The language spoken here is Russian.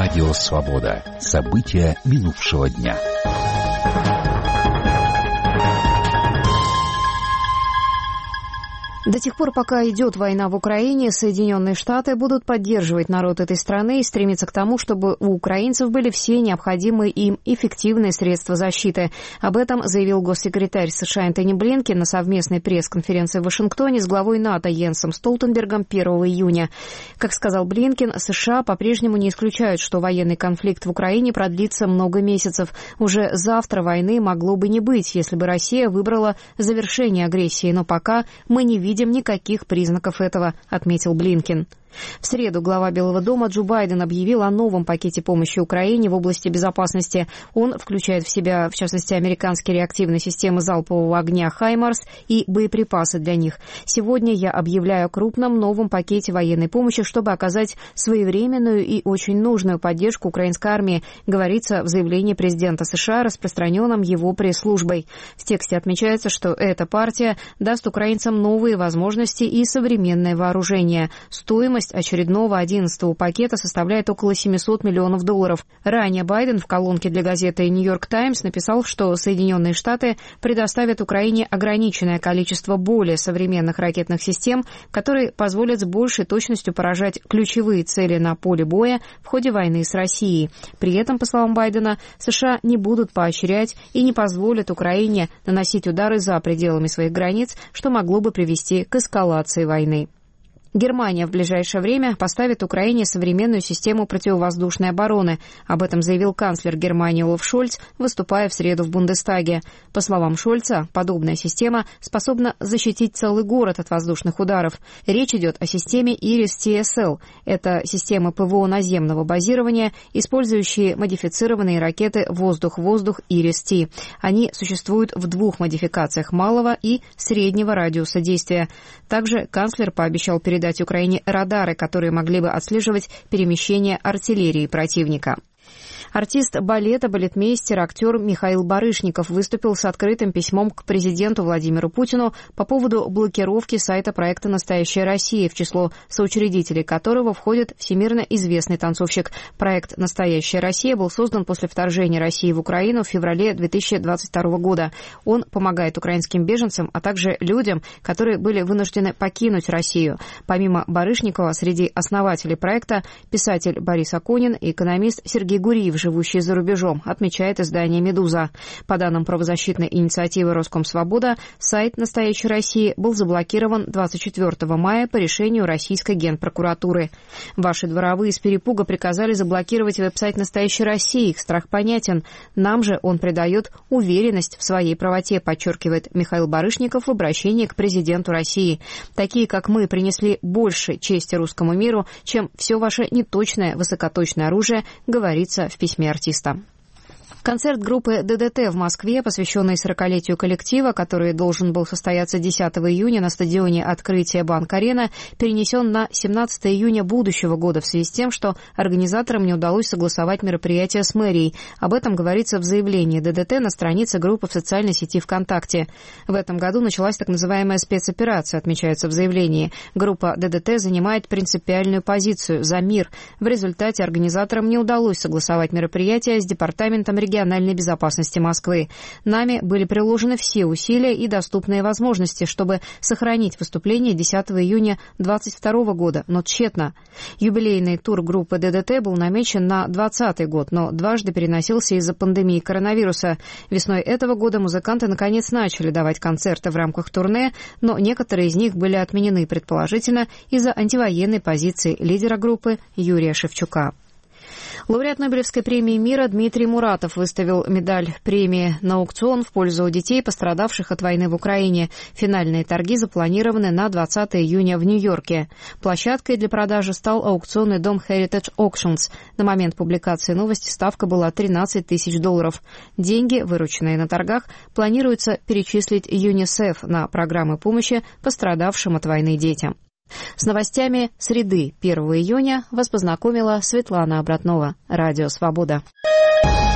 Радио «Свобода». События минувшего дня. До тех пор, пока идет война в Украине, Соединенные Штаты будут поддерживать народ этой страны и стремиться к тому, чтобы у украинцев были все необходимые им эффективные средства защиты. Об этом заявил госсекретарь США Энтони Блинкен на совместной пресс-конференции в Вашингтоне с главой НАТО Йенсом Столтенбергом 1 июня. Как сказал Блинкен, США по-прежнему не исключают, что военный конфликт в Украине продлится много месяцев. Уже завтра войны могло бы не быть, если бы Россия выбрала завершение агрессии, но пока мы не видим никаких признаков этого, отметил Блинкен. В среду глава Белого дома Джо Байден объявил о новом пакете помощи Украине в области безопасности. Он включает в себя, в частности, американские реактивные системы залпового огня «Хаймарс» и боеприпасы для них. Сегодня я объявляю о крупном новом пакете военной помощи, чтобы оказать своевременную и очень нужную поддержку украинской армии, говорится в заявлении президента США, распространенном его пресс-службой. В тексте отмечается, что эта партия даст украинцам новые возможности и современное вооружение. Стоимость очередного 11-го пакета составляет около $700 миллионов. Ранее Байден в колонке для газеты «Нью-Йорк Таймс» написал, что Соединенные Штаты предоставят Украине ограниченное количество более современных ракетных систем, которые позволят с большей точностью поражать ключевые цели на поле боя в ходе войны с Россией. При этом, по словам Байдена, США не будут поощрять и не позволят Украине наносить удары за пределами своих границ, что могло бы привести к эскалации войны. Германия в ближайшее время поставит Украине современную систему противовоздушной обороны. Об этом заявил канцлер Германии Олаф Шольц, выступая в среду в Бундестаге. По словам Шольца, подобная система способна защитить целый город от воздушных ударов. Речь идет о системе IRIS-TSL. Это система ПВО наземного базирования, использующие модифицированные ракеты «Воздух-воздух» IRIS-T. Они существуют в двух модификациях малого и среднего радиуса действия. Также канцлер пообещал передать Украине радары, которые могли бы отслеживать перемещение артиллерии противника. Артист балета, балетмейстер, актер Михаил Барышников выступил с открытым письмом к президенту Владимиру Путину по поводу блокировки сайта проекта «Настоящая Россия», в число соучредителей которого входит всемирно известный танцовщик. Проект «Настоящая Россия» был создан после вторжения России в Украину в феврале 2022 года. Он помогает украинским беженцам, а также людям, которые были вынуждены покинуть Россию. Помимо Барышникова, среди основателей проекта писатель Борис Акунин и экономист Сергей Гуриев, живущие за рубежом, отмечает издание «Медуза». По данным правозащитной инициативы «Роскомсвобода», сайт «Настоящей России» был заблокирован 24 мая по решению российской генпрокуратуры. Ваши дворовые с перепуга приказали заблокировать веб-сайт «Настоящей России». Их страх понятен. Нам же он придает уверенность в своей правоте, подчеркивает Михаил Барышников в обращении к президенту России. Такие, как мы, принесли больше чести русскому миру, чем все ваше неточное высокоточное оружие, говорится в письме артиста. Концерт группы ДДТ в Москве, посвященный 40-летию коллектива, который должен был состояться 10 июня на стадионе «Открытие Банк-Арена», перенесен на 17 июня будущего года в связи с тем, что организаторам не удалось согласовать мероприятие с мэрией. Об этом говорится в заявлении ДДТ на странице группы в социальной сети ВКонтакте. В этом году началась так называемая спецоперация, отмечается в заявлении. Группа ДДТ занимает принципиальную позицию за мир. В результате организаторам не удалось согласовать мероприятие с Департаментом региональной безопасности Москвы. Нами были приложены все усилия и доступные возможности, чтобы сохранить выступление 10 июня 2022 года, но тщетно. Юбилейный тур группы ДДТ был намечен на 2020 год, но дважды переносился из-за пандемии коронавируса. Весной этого года музыканты наконец начали давать концерты в рамках турне, но некоторые из них были отменены, предположительно, из-за антивоенной позиции лидера группы Юрия Шевчука. Лауреат Нобелевской премии мира Дмитрий Муратов выставил медаль премии на аукцион в пользу детей, пострадавших от войны в Украине. Финальные торги запланированы на 20 июня в Нью-Йорке. Площадкой для продажи стал аукционный дом Heritage Auctions. На момент публикации новости ставка была $13 тысяч. Деньги, вырученные на торгах, планируется перечислить ЮНИСЕФ на программы помощи пострадавшим от войны детям. С новостями среды 1 июня вас познакомила Светлана Обратнова. Радио «Свобода».